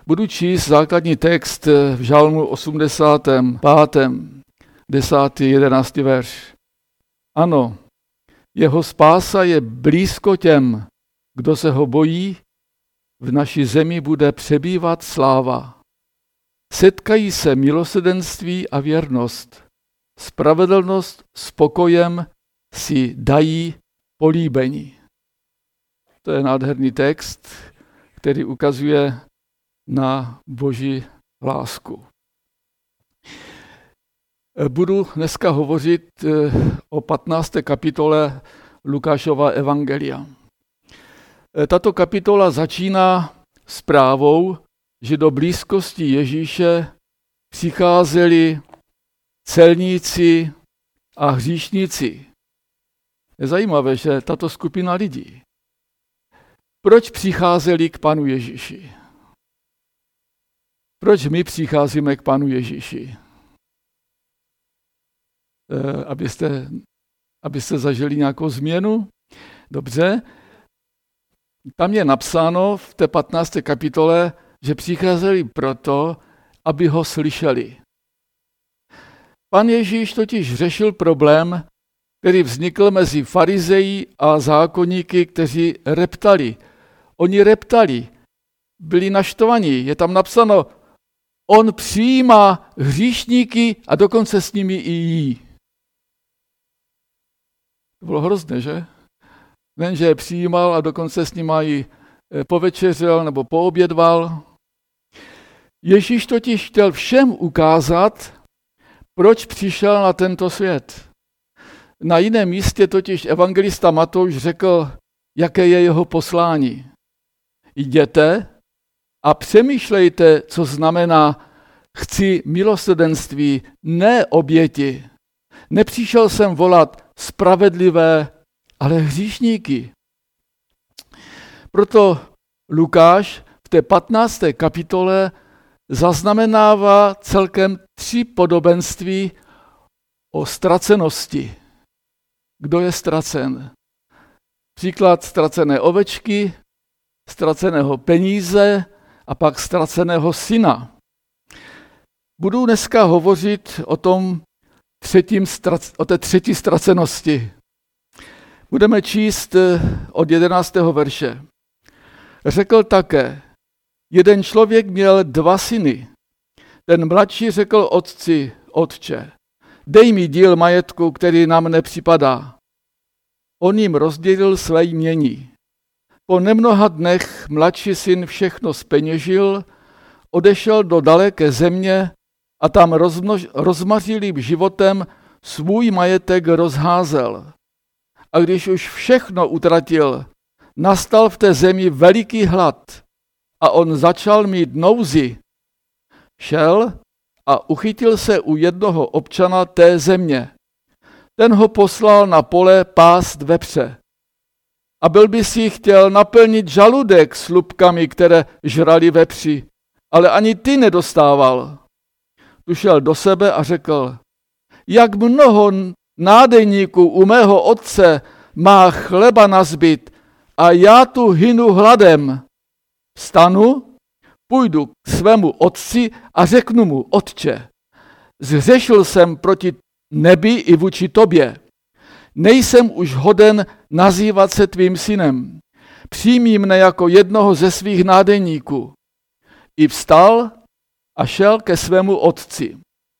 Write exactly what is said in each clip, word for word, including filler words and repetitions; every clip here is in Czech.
Budu číst základní text v Žalmu osmdesátém pátém desátý jedenáctý verš. Ano, jeho spása je blízko těm, kdo se ho bojí, v naší zemi bude přebývat sláva. Setkají se milosrdenství a věrnost. Spravedlnost s pokojem si dají políbení. To je nádherný text, který ukazuje na Boží lásku. Budu dneska hovořit o patnácté kapitole Lukášova evangelia. Tato kapitola začíná zprávou, že do blízkosti Ježíše přicházeli celníci a hříšníci. Je zajímavé, že tato skupina lidí. Proč přicházeli k Panu Ježíši? Proč my přicházíme k Panu Ježíši? E, abyste, abyste zažili nějakou změnu? Dobře. Tam je napsáno v té patnácté kapitole, že přicházeli proto, aby ho slyšeli. Pan Ježíš totiž řešil problém, který vznikl mezi farizeji a zákonníky, kteří reptali. Oni reptali, byli naštvaní. Je tam napsáno, on přijímá hříšníky a dokonce s nimi i jí. To bylo hrozné, že? Nen, že je přijímal a dokonce s nimi i povečeřel nebo poobědval. Ježíš totiž chtěl všem ukázat, proč přišel na tento svět. Na jiném místě totiž evangelista Matouš řekl, jaké je jeho poslání. Jděte a přemýšlejte, co znamená chci milosrdenství, ne oběti. Nepřišel jsem volat spravedlivé, ale hříšníky. Proto Lukáš v té patnácté kapitole zaznamenává celkem tři podobenství o ztracenosti. Kdo je ztracen? Příklad ztracené ovečky, ztraceného peníze a pak ztraceného syna. Budu dneska hovořit o tom třetím, o té třetí ztracenosti. Budeme číst od jedenáctého verše. Řekl také, jeden člověk měl dva syny. Ten mladší řekl otci, otče, dej mi díl majetku, který nám nepřipadá. On jim rozdělil své jmění. Po nemnoha dnech mladší syn všechno zpeněžil, odešel do daleké země a tam rozmnož, rozmařilým životem svůj majetek rozházel. A když už všechno utratil, nastal v té zemi veliký hlad a on začal mít nouzi. Šel a uchytil se u jednoho občana té země. Ten ho poslal na pole pást vepře. A byl by si chtěl naplnit žaludek slupkami, které žrali vepři, ale ani ty nedostával. Tu šel do sebe a řekl, jak mnoho nádeníků u mého otce má chleba nazbyt a já tu hynu hladem. Vstanu, půjdu k svému otci a řeknu mu, otče, zřešil jsem proti nebi i vůči tobě. Nejsem už hoden nazývat se tvým synem. Přijmi mne jako jednoho ze svých nádeníků. I vstal a šel ke svému otci.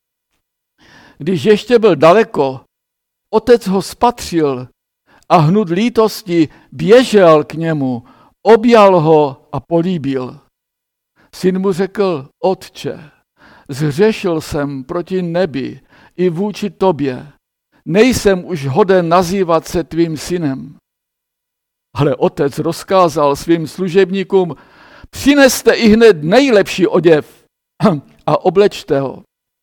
Když ještě byl daleko, otec ho spatřil a hnut lítosti běžel k němu, objal ho a políbil. Syn mu řekl, otče, zřešil jsem proti nebi i vůči tobě. Nejsem už hoden nazývat se tvým synem. Ale otec rozkázal svým služebníkům, přineste i hned nejlepší oděv a oblečte ho.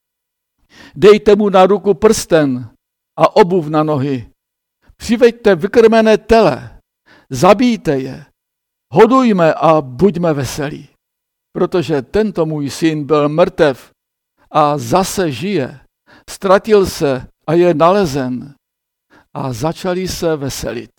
Dejte mu na ruku prsten a obuv na nohy. Přiveďte vykrmené tele, zabijte je, hodujme a buďme veselí. Protože tento můj syn byl mrtev a zase žije. Ztratil se a je nalezen. A začali se veselit.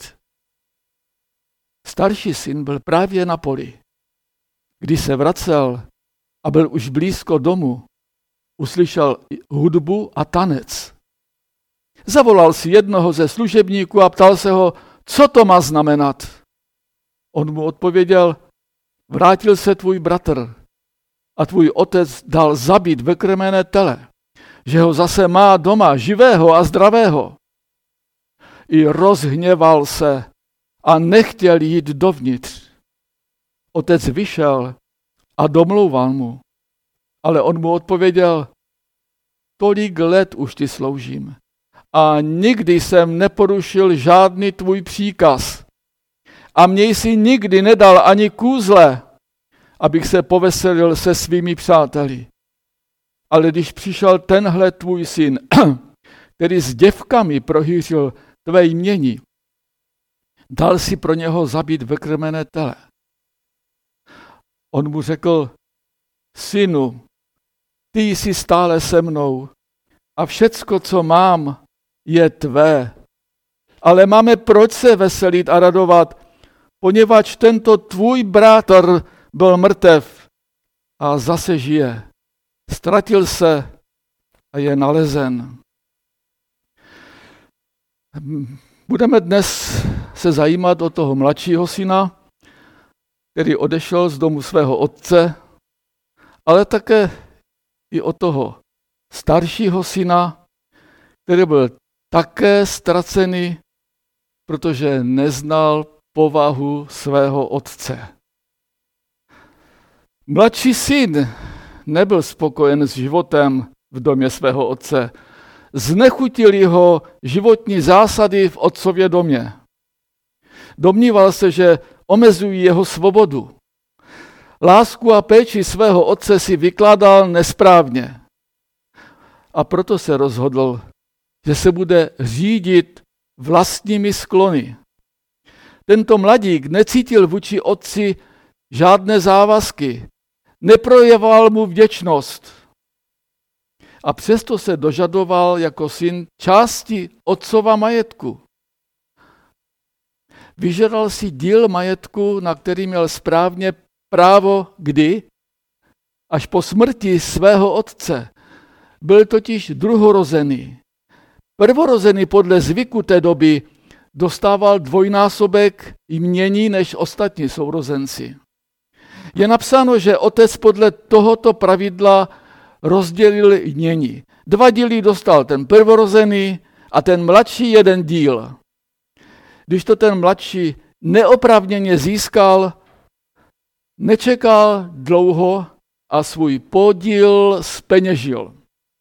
Starší syn byl právě na poli. Když se vracel, a byl už blízko domu, uslyšel hudbu a tanec. Zavolal si jednoho ze služebníků a ptal se ho, co to má znamenat. On mu odpověděl, vrátil se tvůj bratr a tvůj otec dal zabít vykrmené tele, že ho zase má doma živého a zdravého. I rozhněval se a nechtěl jít dovnitř. Otec vyšel a domlouval mu, ale on mu odpověděl, tolik let už ti sloužím a nikdy jsem neporušil žádný tvůj příkaz. A mě jsi nikdy nedal ani kůzle, abych se poveselil se svými přáteli. Ale když přišel tenhle tvůj syn, který s děvkami prohýřil tvé jmění, dal si pro něho zabít vykrmené tele. On mu řekl, synu, ty jsi stále se mnou a všecko, co mám, je tvé. Ale máme proč se veselit a radovat, poněvadž tento tvůj bratr byl mrtev a zase žije. Ztratil se a je nalezen. Budeme dnes se zajímat o toho mladšího syna, který odešel z domu svého otce, ale také i o toho staršího syna, který byl také ztracený, protože neznal povahu svého otce. Mladší syn nebyl spokojen s životem v domě svého otce. Znechutili ho životní zásady v otcově domě. Domníval se, že omezují jeho svobodu. Lásku a péči svého otce si vykládal nesprávně. A proto se rozhodl, že se bude řídit vlastními sklony. Tento mladík necítil vůči otci žádné závazky, neprojevoval mu vděčnost. A přesto se dožadoval jako syn části otcova majetku. Vyžadal si díl majetku, na který měl správně právo kdy? Až po smrti svého otce. Byl totiž druhorozený. Prvorozený podle zvyku té doby dostával dvojnásobek jmění než ostatní sourozenci. Je napsáno, že otec podle tohoto pravidla rozdělil jmění. Dva díly dostal ten prvorozený a ten mladší jeden díl. Když to ten mladší neoprávněně získal, nečekal dlouho a svůj podíl zpeněžil.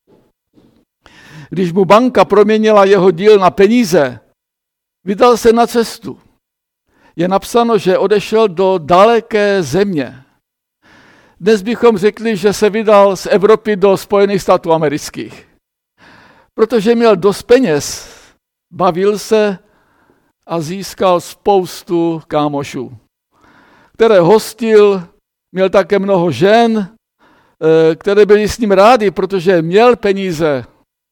Když mu banka proměnila jeho díl na peníze, vydal se na cestu. Je napsáno, že odešel do daleké země. Dnes bychom řekli, že se vydal z Evropy do Spojených států amerických. Protože měl dost peněz, bavil se a získal spoustu kámošů, které hostil, měl také mnoho žen, které byly s ním rádi, protože měl peníze.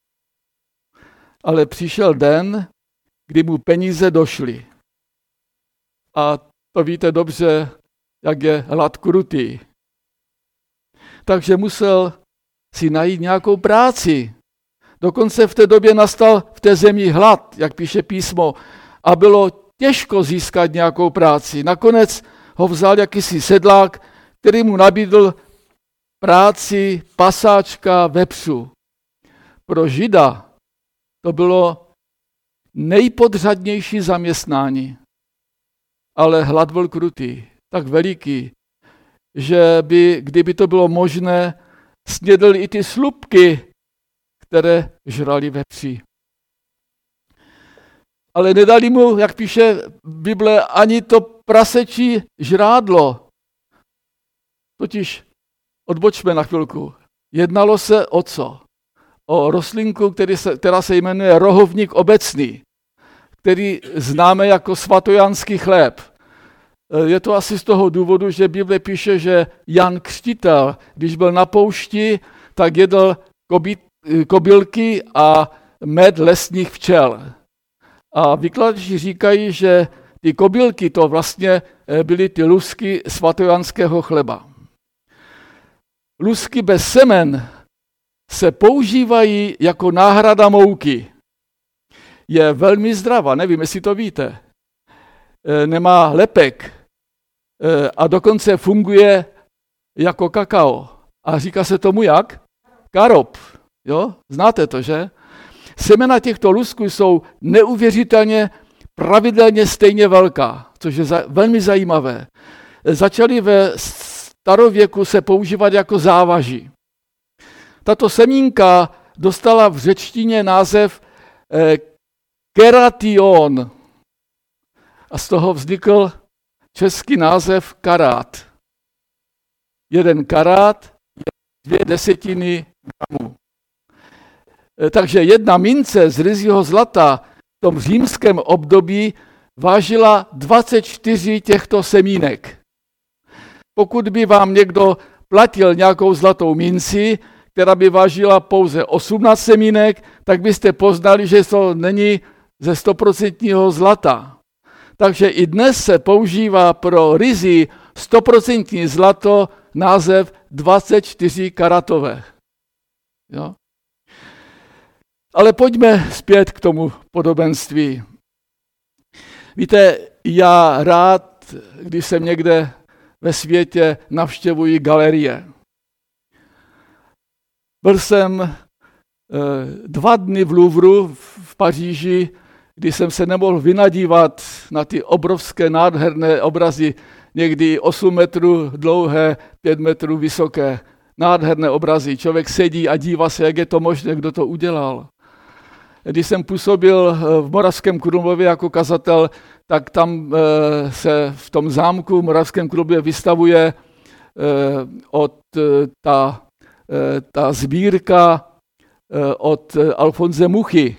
Ale přišel den, kdy mu peníze došly. A to víte dobře, jak je hlad krutý. Takže musel si najít nějakou práci. Dokonce v té době nastal v té zemi hlad, jak píše písmo, a bylo těžko získat nějakou práci. Nakonec ho vzal jakýsi sedlák, který mu nabídl práci pasáčka vepřů. Pro Žida to bylo nejpodřadnější zaměstnání. Ale hlad byl krutý, tak veliký, že by, kdyby to bylo možné, snědl i ty slupky, které žrali vepři. Ale nedali mu, jak píše Bible, ani to prasečí žrádlo. Totiž odbočme na chvilku. Jednalo se o co? O rostlinku, který se, která se jmenuje rohovník obecný, který známe jako svatojanský chléb. Je to asi z toho důvodu, že Bible píše, že Jan Křtitel, když byl na poušti, tak jedl kobylky a med lesních včel. A vykladači říkají, že ty kobylky to vlastně byly ty lusky svatojanského chleba. lusky bez semen se používají jako náhrada mouky. Je velmi zdravá, nevím, jestli to víte. Nemá lepek a dokonce funguje jako kakao. A říká se tomu jak? Karob. Jo? Znáte to, že? Semena těchto lusků jsou neuvěřitelně pravidelně stejně velká, což je za, velmi zajímavé. Začaly ve starověku se používat jako závaží. Tato semínka dostala v řečtině název eh, keration a z toho vznikl český název karát. Jeden karát je dvě desetiny gramů. Eh, takže jedna mince z ryzího zlata v tom římském období vážila dvacet čtyři těchto semínek. Pokud by vám někdo platil nějakou zlatou minci, která by vážila pouze osmnáct semínek, tak byste poznali, že to není ze stoprocentního zlata. Takže i dnes se používá pro ryzí stoprocentní zlato název dvacet čtyři karatové. Jo? Ale pojďme zpět k tomu podobenství. Víte, já rád, když jsem někde ve světě, navštěvuji galerie. Byl jsem eh, dva dny v Louvru v Paříži, kdy jsem se nemohl vynadívat na ty obrovské nádherné obrazy, někdy osm metrů dlouhé, pět metrů vysoké, nádherné obrazy. Člověk sedí a dívá se, jak je to možné, kdo to udělal. Když jsem působil v Moravském Krumlově jako kazatel, tak tam e, se v tom zámku v Moravském Krumlově vystavuje e, od e, ta, e, ta sbírka e, od Alfonse Muchy.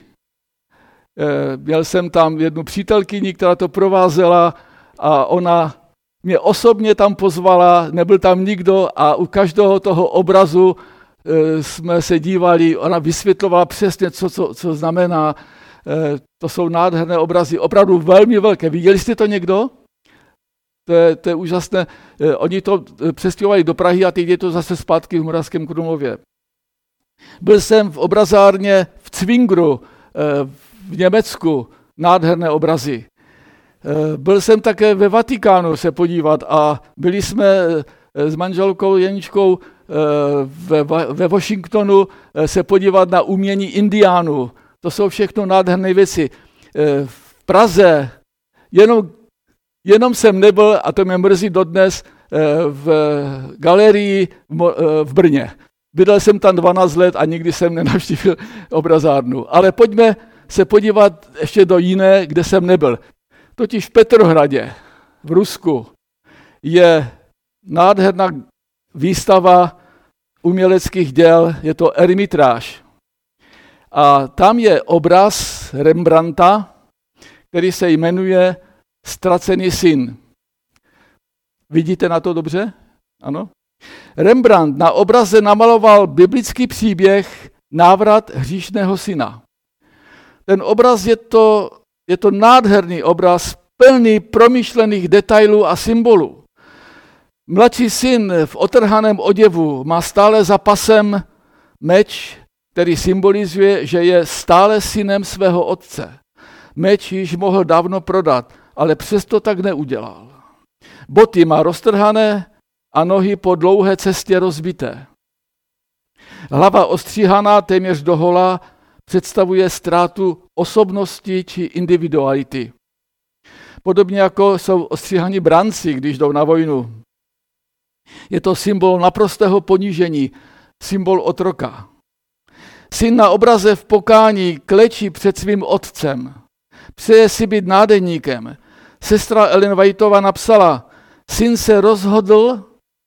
E, měl jsem tam jednu přítelkyni, která to provázela a ona mě osobně tam pozvala, nebyl tam nikdo a u každého toho obrazu e, jsme se dívali, ona vysvětlovala přesně, co, co, co znamená. E, to jsou nádherné obrazy, opravdu velmi velké. Viděli jste to někdo? To je, to je úžasné. E, oni to přestěhovali do Prahy a teď je to zase zpátky v Moravském Krumlově. Byl jsem v obrazárně v Zwingru e, v Německu, nádherné obrazy. E, byl jsem také ve Vatikánu se podívat a byli jsme s manželkou Jeničkou e, ve, ve Washingtonu e, se podívat na umění Indiánů. To jsou všechno nádherné věci. E, v Praze jenom, jenom jsem nebyl, a to mě mrzí dodnes, e, v galerii v, e, v Brně. Bydlel jsem tam dvanáct let a nikdy jsem nenavštívil obrazárnu. Ale pojďme se podívat ještě do jiné, kde jsem nebyl. Totiž v Petrohradě, v Rusku, je nádherná výstava uměleckých děl, je to Ermitráž. A tam je obraz Rembrandta, který se jmenuje Ztracený syn. Vidíte na to dobře? Ano? Rembrandt na obraze namaloval biblický příběh Návrat hříšného syna. Ten obraz je to, je to nádherný obraz, plný promyšlených detailů a symbolů. Mladší syn v otrhaném oděvu má stále za pasem meč, který symbolizuje, že je stále synem svého otce. Meč již mohl dávno prodat, ale přesto tak neudělal. Boty má roztrhané a nohy po dlouhé cestě rozbité. Hlava ostříhaná téměř dohola představuje ztrátu osobnosti či individuality. Podobně jako jsou ostříhaní branci, když jdou na vojnu. Je to symbol naprostého ponížení, symbol otroka. Syn na obraze v pokání klečí před svým otcem. Přeje si být nádeníkem. Sestra Ellen Whiteová napsala, syn se rozhodl,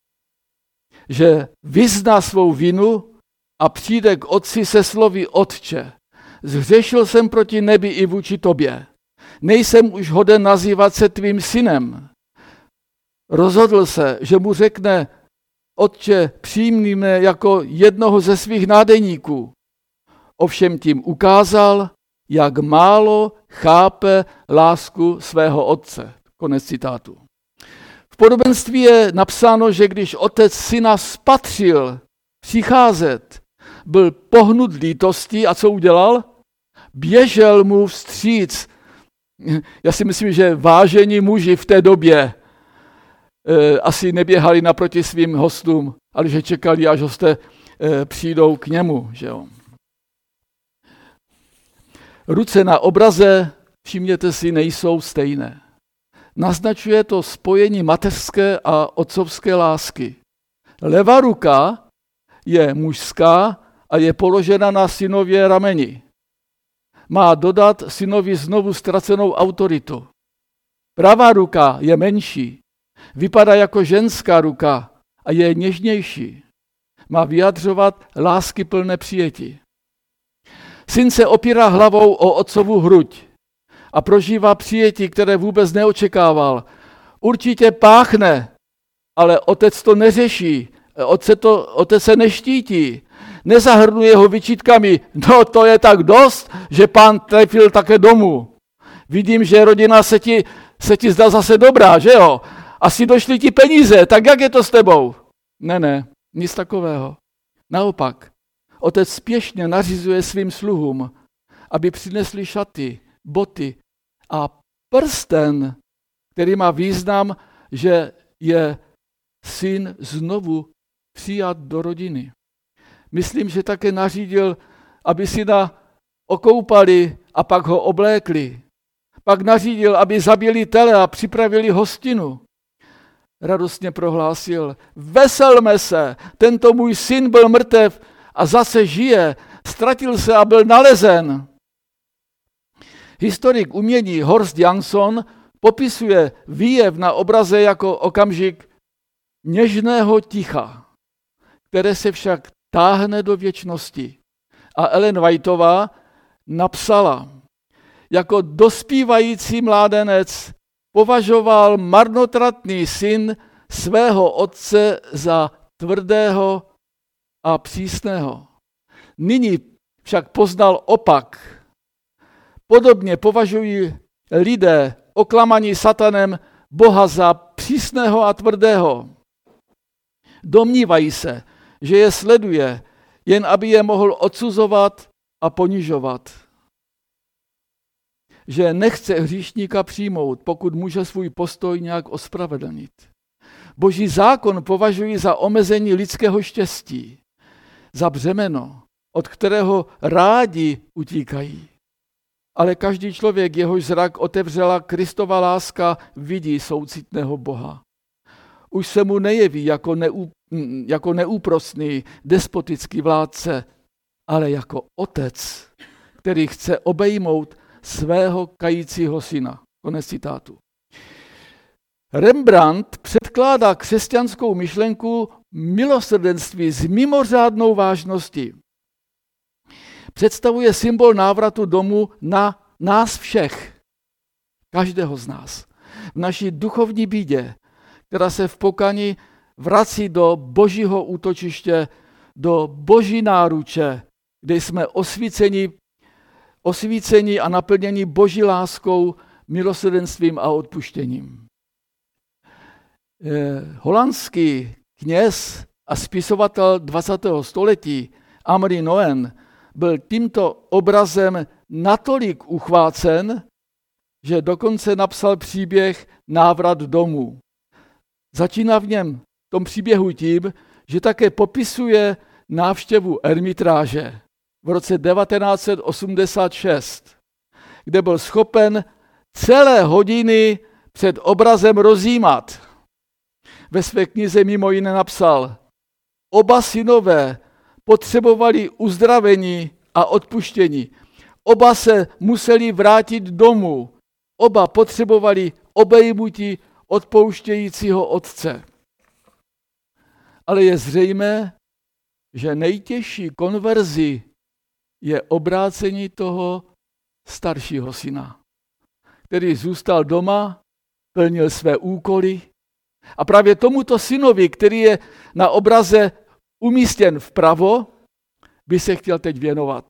že vyzná svou vinu a přijde k otci se slovy otče. Zhřešil jsem proti nebi i vůči tobě. Nejsem už hoden nazývat se tvým synem. Rozhodl se, že mu řekne, otče, přijmi mne jako jednoho ze svých nádeníků. Ovšem tím ukázal, jak málo chápe lásku svého otce. Konec citátu. V podobenství je napsáno, že když otec syna spatřil, přicházet, byl pohnut lítostí a co udělal? Běžel mu vstříc. Já si myslím, že vážení muži v té době e, asi neběhali naproti svým hostům, ale že čekali, až hosté e, přijdou k němu. Že jo? Ruce na obraze, všimněte si, nejsou stejné. Naznačuje to spojení mateřské a otcovské lásky. Levá ruka je mužská a je položena na synově rameni. Má dodat synovi znovu ztracenou autoritu. Pravá ruka je menší, vypadá jako ženská ruka a je něžnější. Má vyjadřovat láskyplné přijetí. Syn se opírá hlavou o otcovu hruď a prožívá přijetí, které vůbec neočekával. Určitě páchne, ale otec to neřeší, otec, to, otec se neštítí. Nezahrnuje ho vyčítkami, no to je tak dost, že pán trefil také domů. Vidím, že rodina se ti, se ti zdá zase dobrá, že jo? Asi došly ti peníze, tak jak je to s tebou? Ne, ne, nic takového. Naopak, otec spěšně nařizuje svým sluhům, aby přinesli šaty, boty a prsten, který má význam, že je syn znovu přijat do rodiny. Myslím, že také nařídil, aby syna okoupali a pak ho oblékli. Pak nařídil, aby zabili tele a připravili hostinu. Radostně prohlásil, veselme se, tento můj syn byl mrtev a zase žije, ztratil se a byl nalezen. Historik umění Horst Jansson popisuje výjev na obraze jako okamžik něžného ticha, které se však táhne do věčnosti. A Ellen Whiteová napsala, jako dospívající mládenec považoval marnotratný syn svého otce za tvrdého a přísného. Nyní však poznal opak. Podobně považují lidé oklamaní satanem Boha za přísného a tvrdého. Domnívají se, že je sleduje, jen aby je mohl odsuzovat a ponižovat. Že nechce hříšníka přijmout, pokud může svůj postoj nějak ospravedlnit. Boží zákon považují za omezení lidského štěstí, za břemeno, od kterého rádi utíkají. Ale každý člověk, jehož zrak otevřela Kristova láska, vidí soucitného Boha. Už se mu nejeví jako, neú, jako neúprosný, despotický vládce, ale jako otec, který chce obejmout svého kajícího syna. Konec citátu. Rembrandt předkládá křesťanskou myšlenku milosrdenství s mimořádnou vážností. Představuje symbol návratu domů na nás všech, každého z nás. V naší duchovní bídě, která se v pokání vrací do božího útočiště, do boží náruče, kde jsme osvíceni, osvíceni a naplněni boží láskou, milosrdenstvím a odpuštěním. Eh, holandský kněz a spisovatel dvacátého století Amory Noen byl tímto obrazem natolik uchvácen, že dokonce napsal příběh Návrat domů. Začíná v něm v tom příběhu tím, že také popisuje návštěvu ermitráže v roce devatenáct set osmdesát šest, kde byl schopen celé hodiny před obrazem rozjímat. Ve své knize mimo jiné napsal, oba synové potřebovali uzdravení a odpuštění. Oba se museli vrátit domů. Oba potřebovali obejmutí odpouštějícího otce. Ale je zřejmé, že nejtěžší konverzi je obrácení toho staršího syna, který zůstal doma, plnil své úkoly a právě tomuto synovi, který je na obraze umístěn vpravo, by se chtěl teď věnovat.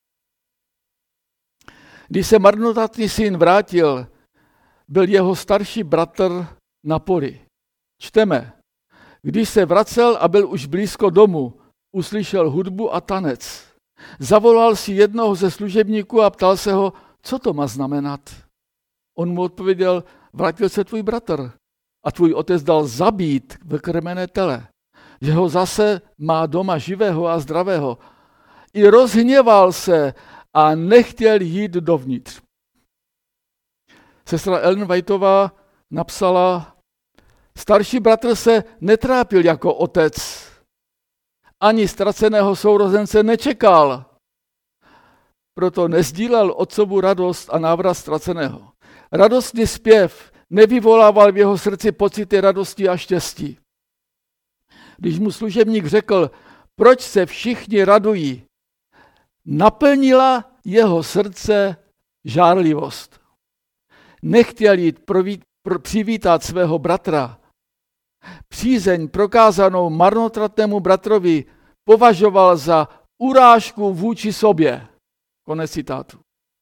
Když se marnotratný syn vrátil, byl jeho starší bratr na poli. Čteme, když se vracel a byl už blízko domu, uslyšel hudbu a tanec. Zavolal si jednoho ze služebníků a ptal se ho, co to má znamenat. On mu odpověděl, vrátil se tvůj bratr a tvůj otec dal zabít ve krmené tele, že ho zase má doma živého a zdravého. I rozhněval se a nechtěl jít dovnitř. Sestra Ellen Whiteová napsala, starší bratr se netrápil jako otec, ani ztraceného sourozence nečekal, proto nezdílel otcovu radost a návrat ztraceného. Radostný zpěv nevyvolával v jeho srdci pocity radosti a štěstí. Když mu služebník řekl, proč se všichni radují, naplnila jeho srdce žárlivost. Nechtěl jít proví, pro, přivítat svého bratra. Přízeň prokázanou marnotratnému bratrovi považoval za urážku vůči sobě. Konec citátu.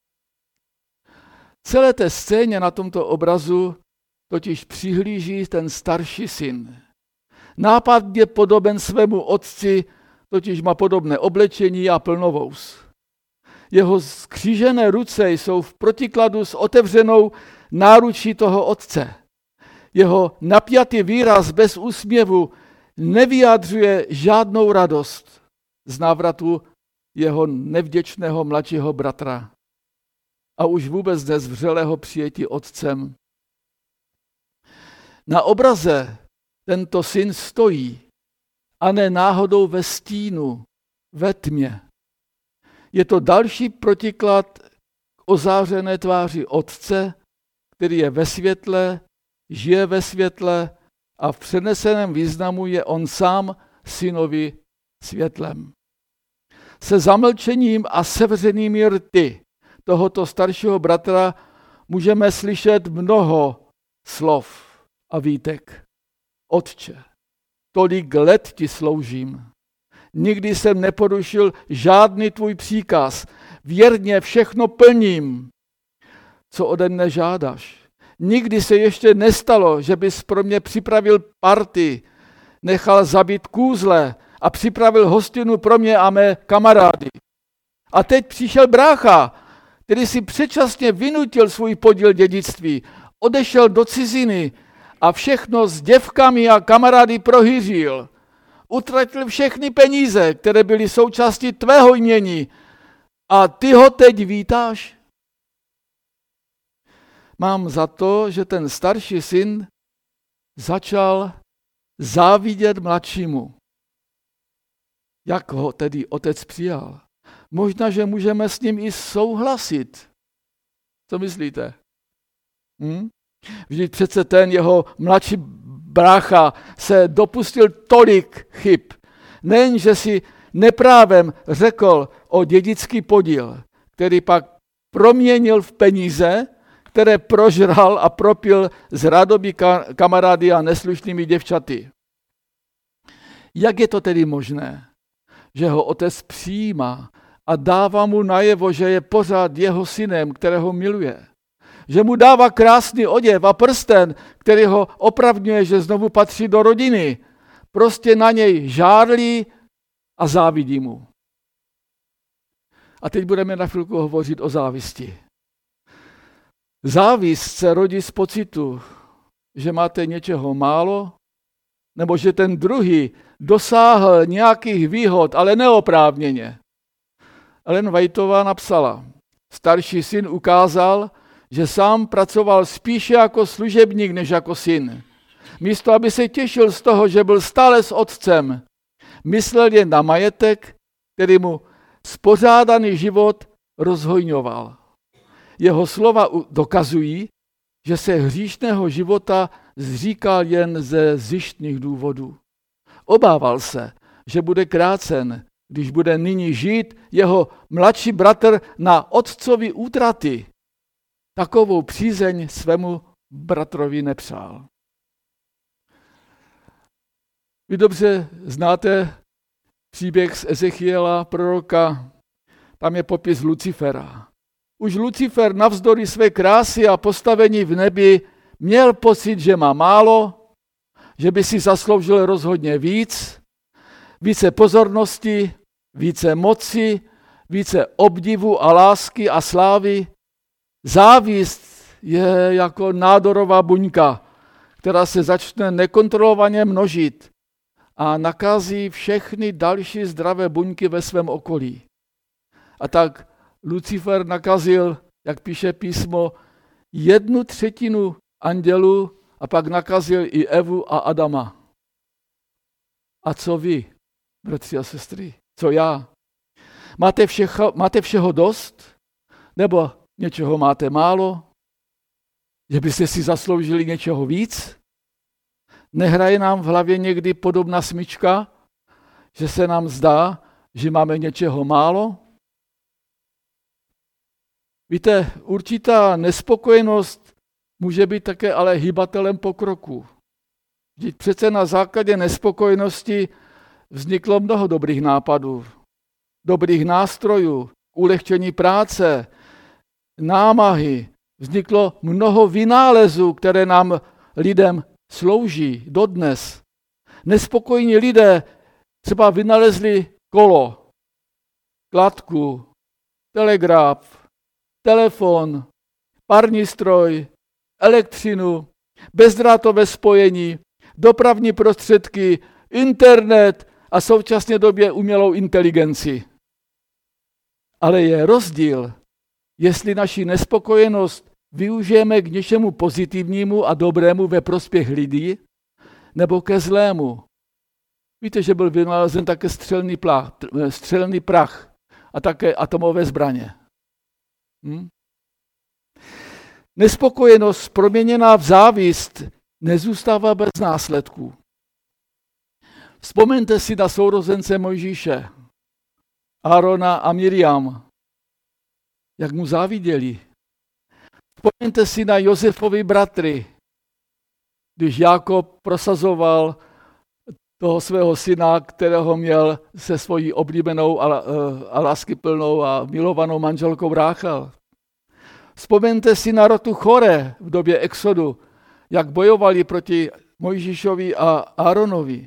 Celé té scéně na tomto obrazu totiž přihlíží ten starší syn. Nápadně podoben svému otci, totiž má podobné oblečení a plnovous. Jeho skřížené ruce jsou v protikladu s otevřenou náručí toho otce. Jeho napjatý výraz bez úsměvu nevyjadřuje žádnou radost z návratu jeho nevděčného mladšího bratra a už vůbec ne z vřelého přijetí otcem. Na obraze tento syn stojí a ne náhodou ve stínu, ve tmě. Je to další protiklad k ozářené tváři otce, který je ve světle, žije ve světle a v přeneseném významu je on sám synovi světlem. Se zamlčením a sevřenými rty tohoto staršího bratra můžeme slyšet mnoho slov a výtek. Otče, tolik let ti sloužím. Nikdy jsem neporušil žádný tvůj příkaz. Věrně všechno plním, co ode mne žádáš. Nikdy se ještě nestalo, že bys pro mě připravil party, nechal zabít kůzle a připravil hostinu pro mě a mé kamarády. A teď přišel brácha, který si předčasně vynutil svůj podíl dědictví, odešel do ciziny a všechno s děvkami a kamarády prohýřil. Utratil všechny peníze, které byly součástí tvého jmění a ty ho teď vítáš? Mám za to, že ten starší syn začal závidět mladšímu. Jak ho tedy otec přijal? Možná, že můžeme s ním i souhlasit. Co myslíte? Hm? Vždyť přece ten jeho mladší brácha se dopustil tolik chyb. Nejen, že si neprávem řekl o dědický podíl, který pak proměnil v peníze, které prožral a propil s rádoby kamarády a neslušnými děvčaty. Jak je to tedy možné, že ho otec přijímá a dává mu najevo, že je pořád jeho synem, kterého miluje? Že mu dává krásný oděv a prsten, který ho opravňuje, že znovu patří do rodiny. Prostě na něj žárlí a závidí mu. A teď budeme na chvilku hovořit o závisti. Závist se rodí z pocitu, že máte něčeho málo, nebo že ten druhý dosáhl nějakých výhod, ale neoprávněně. Ellen Whiteová napsala, starší syn ukázal, že sám pracoval spíše jako služebník, než jako syn. Místo, aby se těšil z toho, že byl stále s otcem, myslel jen na majetek, který mu spořádaný život rozhojňoval. Jeho slova dokazují, že se hříšného života zříkal jen ze zištných důvodů. Obával se, že bude krácen, když bude nyní žít jeho mladší bratr na otcovi útraty. Takovou přízeň svému bratrovi nepřál. Vy dobře znáte příběh z Ezechiela, proroka, tam je popis Lucifera. Už Lucifer navzdory své krásy a postavení v nebi měl pocit, že má málo, že by si zasloužil rozhodně víc. více pozornosti, více moci, více obdivu a lásky a slávy. Závist je jako nádorová buňka, která se začne nekontrolovaně množit a nakazí všechny další zdravé buňky ve svém okolí. A tak Lucifer nakazil, jak píše písmo, jednu třetinu andělů a pak nakazil i Evu a Adama. A co vy, bratři a sestry? Co já? Máte, všeho, máte všeho dost? Nebo něčeho máte málo? Že byste si zasloužili něčeho víc? Nehraje nám v hlavě někdy podobná smyčka, že se nám zdá, že máme něčeho málo? Víte, určitá nespokojenost může být také ale hybatelem pokroku. Vždyť přece na základě nespokojenosti vzniklo mnoho dobrých nápadů, dobrých nástrojů, ulehčení práce, námahy. Vzniklo mnoho vynálezů, které nám lidem slouží dodnes. Nespokojení lidé třeba vynalezli kolo, kladku, telegraf, telefon, parní stroj, elektřinu, bezdrátové spojení, dopravní prostředky, internet a v současné době umělou inteligenci. Ale je rozdíl, jestli naši nespokojenost využijeme k něčemu pozitivnímu a dobrému ve prospěch lidí, nebo ke zlému. Víte, že byl vynalezen také střelný, plach, střelný prach a také atomové zbraně. Hm? Nespokojenost proměněná v závist nezůstává bez následků. Vzpomeňte si na sourozence Mojžíše, Árona a Miriam, jak mu záviděli. Vzpomeňte si na Josefovi bratry, když Jákob prosazoval toho svého syna, kterého měl se svojí oblíbenou a, a láskyplnou a milovanou manželkou Ráchel. Vzpomeňte si na rotu Chore v době exodu, jak bojovali proti Mojžíšovi a Áronovi.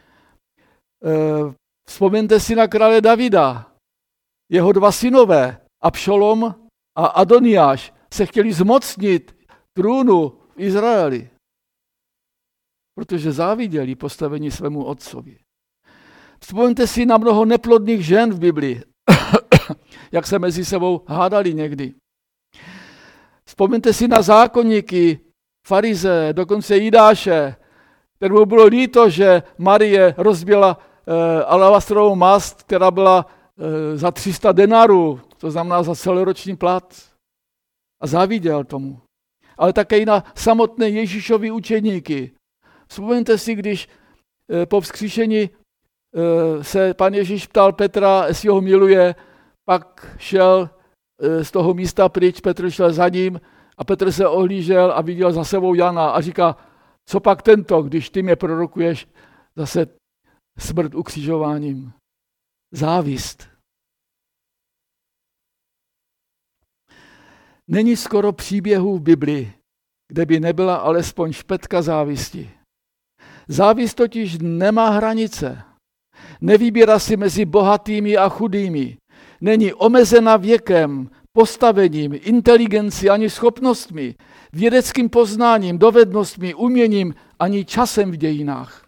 Vzpomeňte si na krále Davida. Jeho dva synové, Abšalom a Adoniáš, se chtěli zmocnit trůnu v Izraeli, protože záviděli postavení svému otcovi. Vzpomeňte si na mnoho neplodných žen v Biblii, jak se mezi sebou hádali někdy. Vzpomeňte si na zákonníky, farize, dokonce Jidáše, kterému bylo líto, že Marie rozbila eh, alabastrovou mast, která byla eh, za tři sta denarů, to znamená za celoroční plat. A záviděl tomu. Ale také i na samotné Ježíšovi učeníky. Vzpomeňte si, když eh, po vzkříšení eh, se pan Ježíš ptal Petra, jestli ho miluje, pak šel z toho místa pryč, Petr šel za ním a Petr se ohlížel a viděl za sebou Jana a říká, co pak tento, když ty mě prorokuješ zase smrt ukřižováním. Závist. Není skoro příběhů v Biblii, kde by nebyla alespoň špetka závisti. Závist totiž nemá hranice. Nevybírá si mezi bohatými a chudými. Není omezena věkem, postavením, inteligencí ani schopnostmi, vědeckým poznáním, dovednostmi, uměním ani časem v dějinách.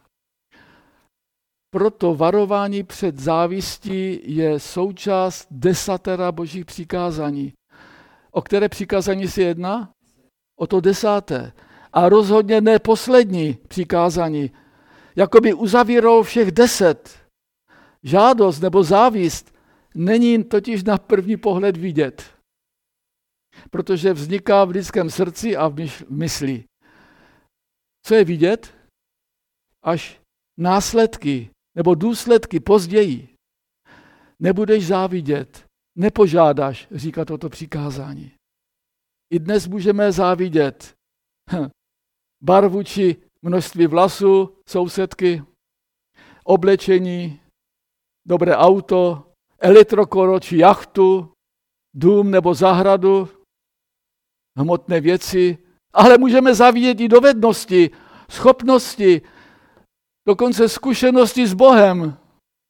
Proto varování před závistí je součást desatera božích přikázání. O které přikázání se jedná? O to desáté. A rozhodně ne poslední přikázání. Jakoby uzavíral všech deset. Žádost nebo závist není totiž na první pohled vidět, protože vzniká v lidském srdci a v mysli. Co je vidět? Až následky nebo důsledky později. Nebudeš závidět, nepožádáš, říká toto přikázání. I dnes můžeme závidět barvu či množství vlasů sousedky, oblečení, dobré auto, elektrokolo či jachtu, dům nebo zahradu, hmotné věci, ale můžeme závidět i dovednosti, schopnosti, dokonce zkušenosti s Bohem,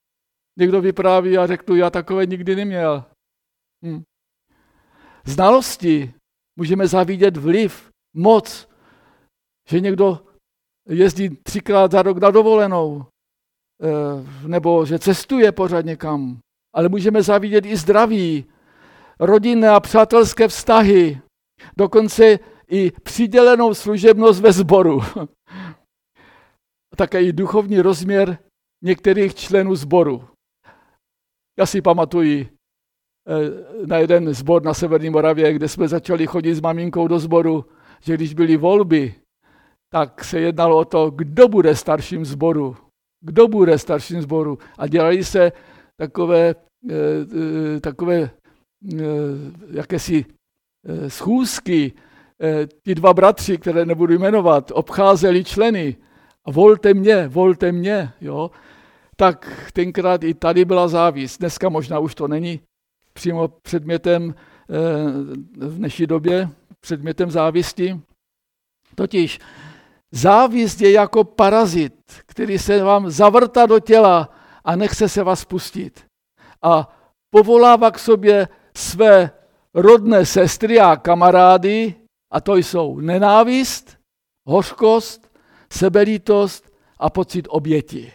Někdo vypráví a řeknu, já takové nikdy neměl. Hm. Znalosti můžeme zavídět vliv, moc, že někdo jezdí třikrát za rok na dovolenou, nebo že cestuje pořád někam. Ale můžeme zavídět i zdraví, rodinné a přátelské vztahy, dokonce i přidělenou služebnost ve sboru. Také i duchovní rozměr některých členů sboru. Já si pamatuji na jeden sbor na Severní Moravě, kde jsme začali chodit s maminkou do sboru, že když byly volby, tak se jednalo o to, kdo bude starším sboru. Kdo bude starším sboru. A dělali se takové, takové jakési schůzky. Ti dva bratři, které nebudu jmenovat, obcházeli členy. A volte mě, volte mě. Jo? Tak tenkrát i tady byla závist. Dneska možná už to není přímo předmětem v dnešní době, předmětem závisti. Totiž závist je jako parazit, který se vám zavrtá do těla a nechce se vás pustit. A povolává k sobě své rodné sestry a kamarády, a to jsou nenávist, hořkost, sebelítost a pocit oběti.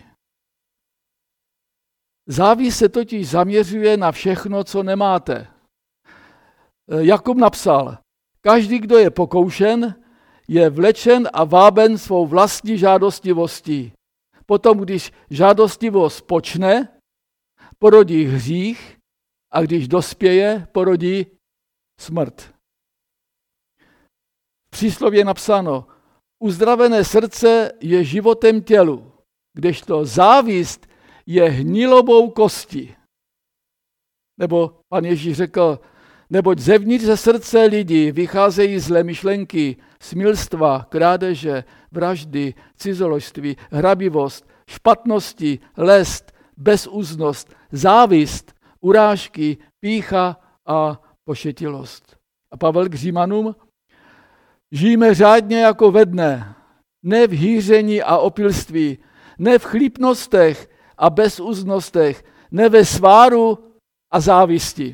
Závist se totiž zaměřuje na všechno, co nemáte. Jakub napsal, každý, kdo je pokoušen, je vlečen a váben svou vlastní žádostivostí. Potom, když žádostivost počne, porodí hřích a když dospěje, porodí smrt. V přísloví je napsáno, uzdravené srdce je životem tělu, kdežto závist je hnilobou kosti. Nebo pan Ježíš řekl, neboť zevnitř ze srdce lidí vycházejí zlé myšlenky, smilstva, krádeže, vraždy, cizoložství, hrabivost, špatnosti, lest, bezúznost, závist, urážky, pýcha a pošetilost. A Pavel k Římanům, žijeme řádně jako ve dne, ne v hýření a opilství, ne v chlípnostech a bezúznostech, ne ve sváru a závisti.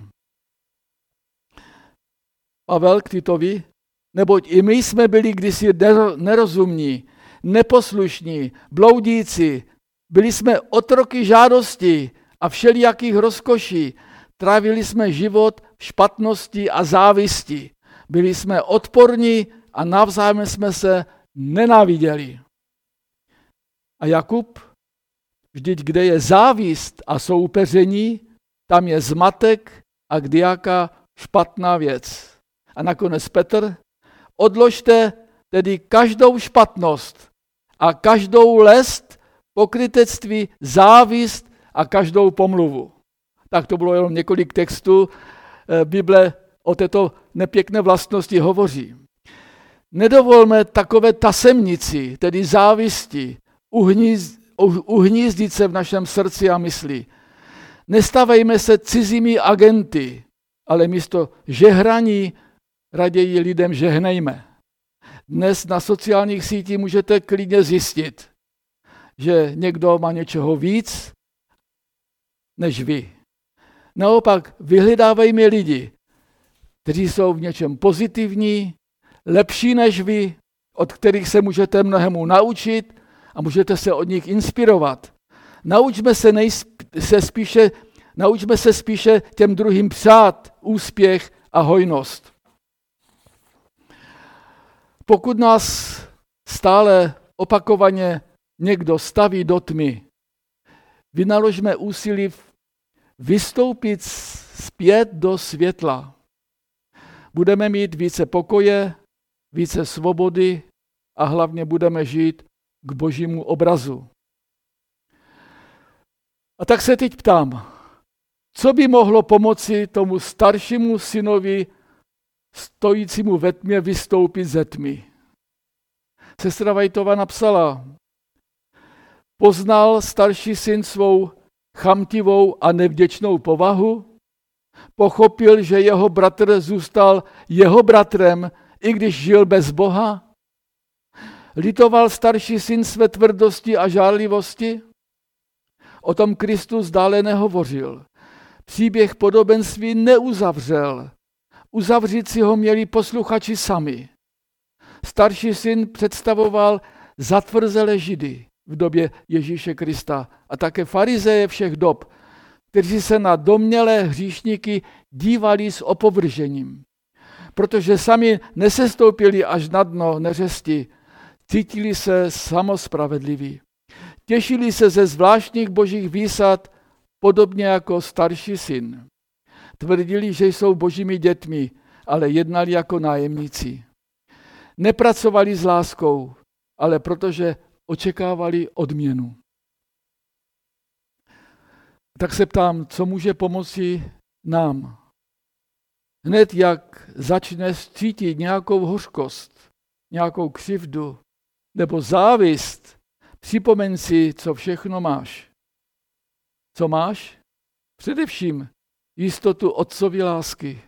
Pavel k Titovi, neboť i my jsme byli kdysi nerozumní, neposlušní, bloudíci, byli jsme otroky žádosti a všelijakých rozkoší, trávili jsme život v špatnosti a závisti, byli jsme odporní a navzájem jsme se nenáviděli. A Jakub, vždyť kde je závist a soupeření, tam je zmatek a kdejaká špatná věc. A nakonec Petr, odložte tedy každou špatnost a každou lest, pokrytectví, závist a každou pomluvu. Tak to bylo jenom několik textů. Bible o této nepěkné vlastnosti hovoří. Nedovolme takové tasemnici, tedy závisti, uhníz, uhnízdit se v našem srdci a mysli. Nestavejme se cizími agenty, ale místo žehraní raději lidem žehnejme. Dnes na sociálních sítích můžete klidně zjistit, že někdo má něčeho víc než vy. Naopak vyhledávejme lidi, kteří jsou v něčem pozitivní, lepší než vy, od kterých se můžete mnohému naučit a můžete se od nich inspirovat. Naučme se, nejsp- se spíše, naučme se spíše těm druhým přát úspěch a hojnost. Pokud nás stále opakovaně někdo staví do tmy, vynaložme úsilí vystoupit zpět do světla. Budeme mít více pokoje, více svobody a hlavně budeme žít k Božímu obrazu. A tak se teď ptám, co by mohlo pomoci tomu staršímu synovi stojícímu ve tmě vystoupit ze tmy? Sestra Vajtová napsala, poznal starší syn svou chamtivou a nevděčnou povahu, pochopil, že jeho bratr zůstal jeho bratrem, i když žil bez Boha, litoval starší syn své tvrdosti a žárlivosti, O tom Kristus dále nehovořil. Příběh podobenství neuzavřel. Uzavřít si ho měli posluchači sami. Starší syn představoval zatvrzelé Židy v době Ježíše Krista a také farizeje všech dob, kteří se na domnělé hříšníky dívali s opovržením. Protože sami nesestoupili až na dno neřesti, cítili se samospravedliví. Těšili se ze zvláštních božích výsad, podobně jako starší syn. Tvrdili, že jsou božími dětmi, ale jednali jako nájemníci. Nepracovali s láskou, ale protože očekávali odměnu. Tak se ptám, co může pomoci nám? Hned jak začneš cítit nějakou hořkost, nějakou křivdu nebo závist, připomeň si, co všechno máš. Co máš? Především jistotu otcovy lásky.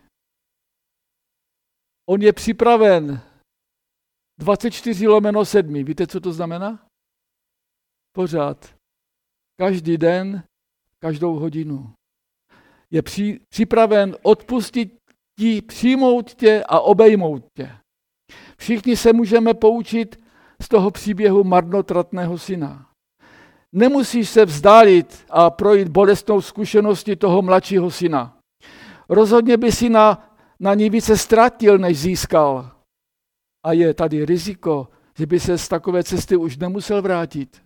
On je připraven dvacet čtyři lomeno sedm. Víte, co to znamená? Pořád. Každý den, každou hodinu. Je při, připraven odpustit ti, přijmout tě a obejmout tě. Všichni se můžeme poučit z toho příběhu marnotratného syna. Nemusíš se vzdálit a projít bolestnou zkušeností toho mladšího syna. Rozhodně by si na, na ní více ztratil, než získal. A je tady riziko, že by se z takové cesty už nemusel vrátit.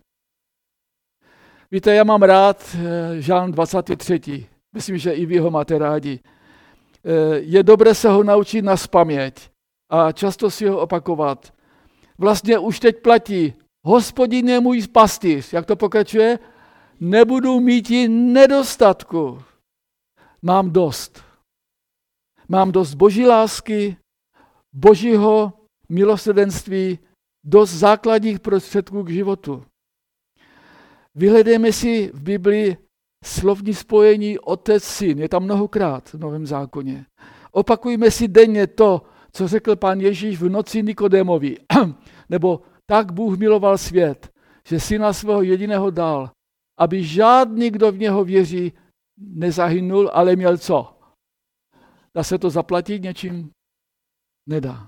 Víte, já mám rád Žálm dvacátý třetí. Myslím, že i vy ho máte rádi. Je dobré se ho naučit nazpaměť a často si ho opakovat. Vlastně už teď platí, Hospodin je můj pastýř. Jak to pokračuje? Nebudu mít nedostatku. Mám dost. Mám dost boží lásky, božího milosrdenství, dost základních prostředků k životu. Vyhledejme si v Biblii slovní spojení otec-syn. Je tam mnohokrát v Novém zákoně. Opakujme si denně to, co řekl pán Ježíš v noci Nikodémovi. Nebo tak Bůh miloval svět, že syna svého jediného dal, aby žádný, kdo v něho věří, nezahynul, ale měl co? Dá se to zaplatit něčím? Nedá.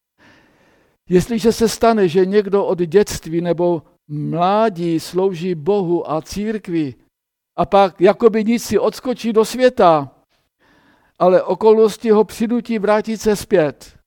Jestliže se stane, že někdo od dětství nebo mládí slouží Bohu a církvi a pak jakoby nic si odskočí do světa, ale okolnosti ho přinutí vrátit se zpět.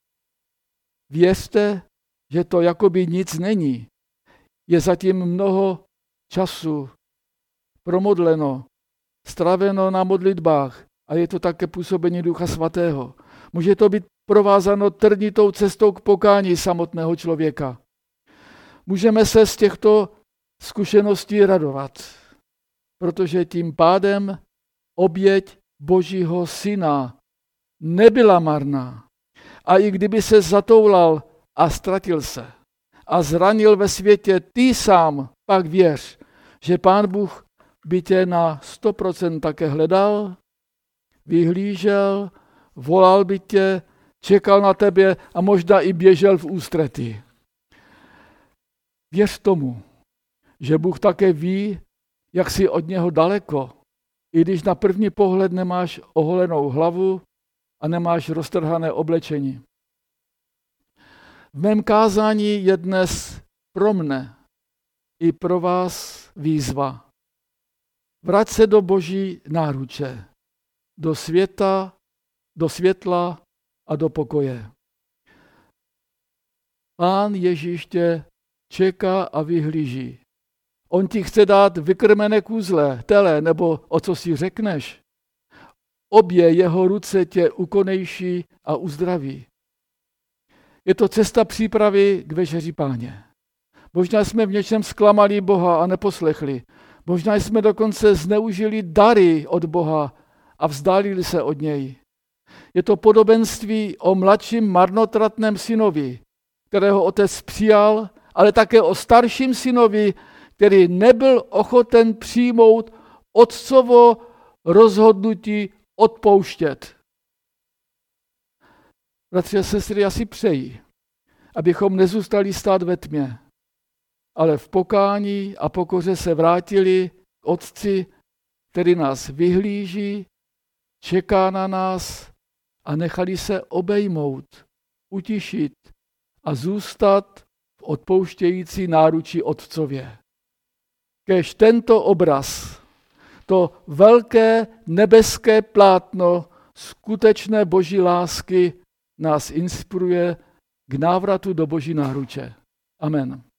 Věřte, že to jakoby nic není. Je zatím mnoho času promodleno, straveno na modlitbách a je to také působení Ducha Svatého. Může to být provázano trnitou cestou k pokání samotného člověka. Můžeme se z těchto zkušeností radovat, protože tím pádem oběť Božího syna nebyla marná. A i kdyby se zatoulal a ztratil se a zranil ve světě, ty sám pak věř, že Pán Bůh by tě na sto procent také hledal, vyhlížel, volal by tě, čekal na tebe a možná i běžel v ústrety. Věř tomu, že Bůh také ví, jak jsi od něho daleko, i když na první pohled nemáš oholenou hlavu a nemáš roztrhané oblečení. V mém kázání je dnes pro mne i pro vás výzva. Vrať se do Boží náruče, do světa, do světla a do pokoje. Pán Ježíš tě čeká a vyhlíží. On ti chce dát vykrmené kůzle, tele, nebo o co si řekneš. Obě jeho ruce tě ukonejší a uzdraví. Je to cesta přípravy k večeři Páně. Možná jsme v něčem zklamali Boha a neposlechli. Možná jsme dokonce zneužili dary od Boha a vzdálili se od něj. Je to podobenství o mladším marnotratném synovi, kterého otec přijal, ale také o starším synovi, který nebyl ochoten přijmout otcovo rozhodnutí odpouštět. Bratři a sestry, já si přeji, abychom nezůstali stát ve tmě, ale v pokání a pokoře se vrátili k Otci, který nás vyhlíží, čeká na nás a nechali se obejmout, utišit a zůstat v odpouštějící náručí Otcově. Kéž tento obraz, to velké nebeské plátno skutečné Boží lásky nás inspiruje k návratu do Boží náruče. Amen.